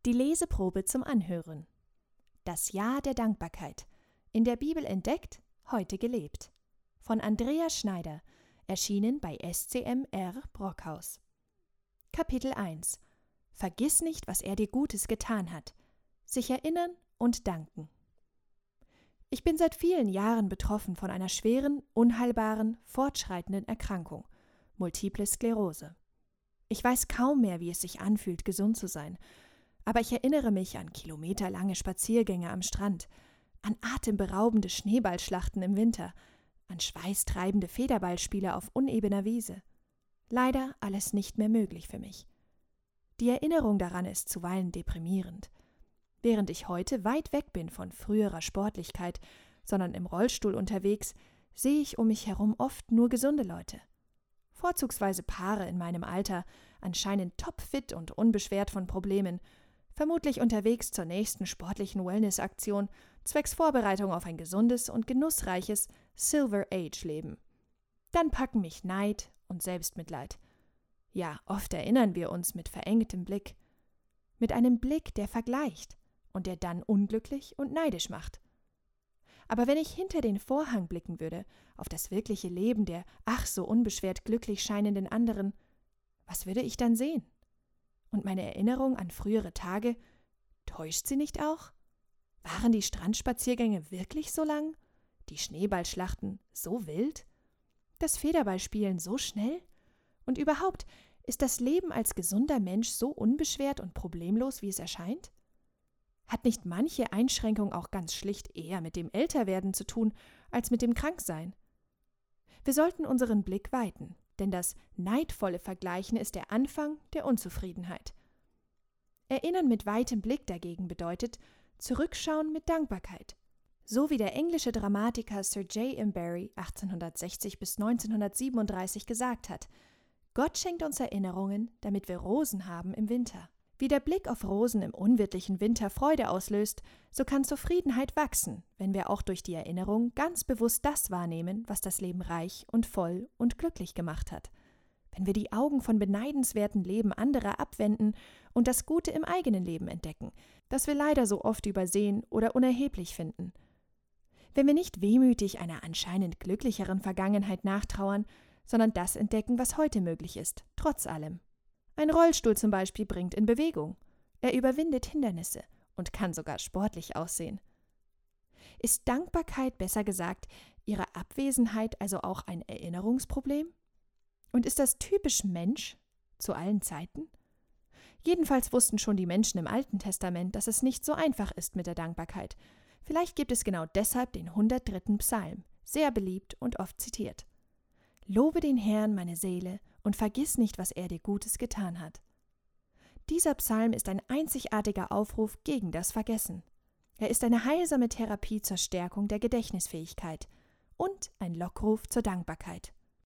Die Leseprobe zum Anhören. Das Jahr der Dankbarkeit. In der Bibel entdeckt, heute gelebt. Von Andrea Schneider, erschienen bei SCM-R Brockhaus. Kapitel 1. Vergiss nicht, was er dir Gutes getan hat. Sich erinnern und danken. Ich bin seit vielen Jahren betroffen von einer schweren, unheilbaren, fortschreitenden Erkrankung, Multiple Sklerose. Ich weiß kaum mehr, wie es sich anfühlt, gesund zu sein, aber ich erinnere mich an kilometerlange Spaziergänge am Strand, an atemberaubende Schneeballschlachten im Winter, an schweißtreibende Federballspiele auf unebener Wiese. Leider alles nicht mehr möglich für mich. Die Erinnerung daran ist zuweilen deprimierend. Während ich heute weit weg bin von früherer Sportlichkeit, sondern im Rollstuhl unterwegs, sehe ich um mich herum oft nur gesunde Leute. Vorzugsweise Paare in meinem Alter, anscheinend topfit und unbeschwert von Problemen, vermutlich unterwegs zur nächsten sportlichen Wellness-Aktion, zwecks Vorbereitung auf ein gesundes und genussreiches Silver-Age-Leben. Dann packen mich Neid und Selbstmitleid. Ja, oft erinnern wir uns mit verengtem Blick. Mit einem Blick, der vergleicht und der dann unglücklich und neidisch macht. Aber wenn ich hinter den Vorhang blicken würde, auf das wirkliche Leben der ach so unbeschwert glücklich scheinenden anderen, was würde ich dann sehen? Und meine Erinnerung an frühere Tage, täuscht sie nicht auch? Waren die Strandspaziergänge wirklich so lang? Die Schneeballschlachten so wild? Das Federballspielen so schnell? Und überhaupt, ist das Leben als gesunder Mensch so unbeschwert und problemlos, wie es erscheint? Hat nicht manche Einschränkung auch ganz schlicht eher mit dem Älterwerden zu tun, als mit dem Kranksein? Wir sollten unseren Blick weiten, denn das neidvolle Vergleichen ist der Anfang der Unzufriedenheit. Erinnern mit weitem Blick dagegen bedeutet, zurückschauen mit Dankbarkeit. So wie der englische Dramatiker Sir J. M. Barrie 1860 bis 1937 gesagt hat: Gott schenkt uns Erinnerungen, damit wir Rosen haben im Winter. Wie der Blick auf Rosen im unwirtlichen Winter Freude auslöst, so kann Zufriedenheit wachsen, wenn wir auch durch die Erinnerung ganz bewusst das wahrnehmen, was das Leben reich und voll und glücklich gemacht hat. Wenn wir die Augen von beneidenswerten Leben anderer abwenden und das Gute im eigenen Leben entdecken, das wir leider so oft übersehen oder unerheblich finden. Wenn wir nicht wehmütig einer anscheinend glücklicheren Vergangenheit nachtrauern, sondern das entdecken, was heute möglich ist, trotz allem. Ein Rollstuhl zum Beispiel bringt in Bewegung. Er überwindet Hindernisse und kann sogar sportlich aussehen. Ist Dankbarkeit, besser gesagt, ihre Abwesenheit also auch ein Erinnerungsproblem? Und ist das typisch Mensch zu allen Zeiten? Jedenfalls wussten schon die Menschen im Alten Testament, dass es nicht so einfach ist mit der Dankbarkeit. Vielleicht gibt es genau deshalb den 103. Psalm, sehr beliebt und oft zitiert. Lobe den Herrn, meine Seele, und vergiss nicht, was er dir Gutes getan hat. Dieser Psalm ist ein einzigartiger Aufruf gegen das Vergessen. Er ist eine heilsame Therapie zur Stärkung der Gedächtnisfähigkeit und ein Lockruf zur Dankbarkeit.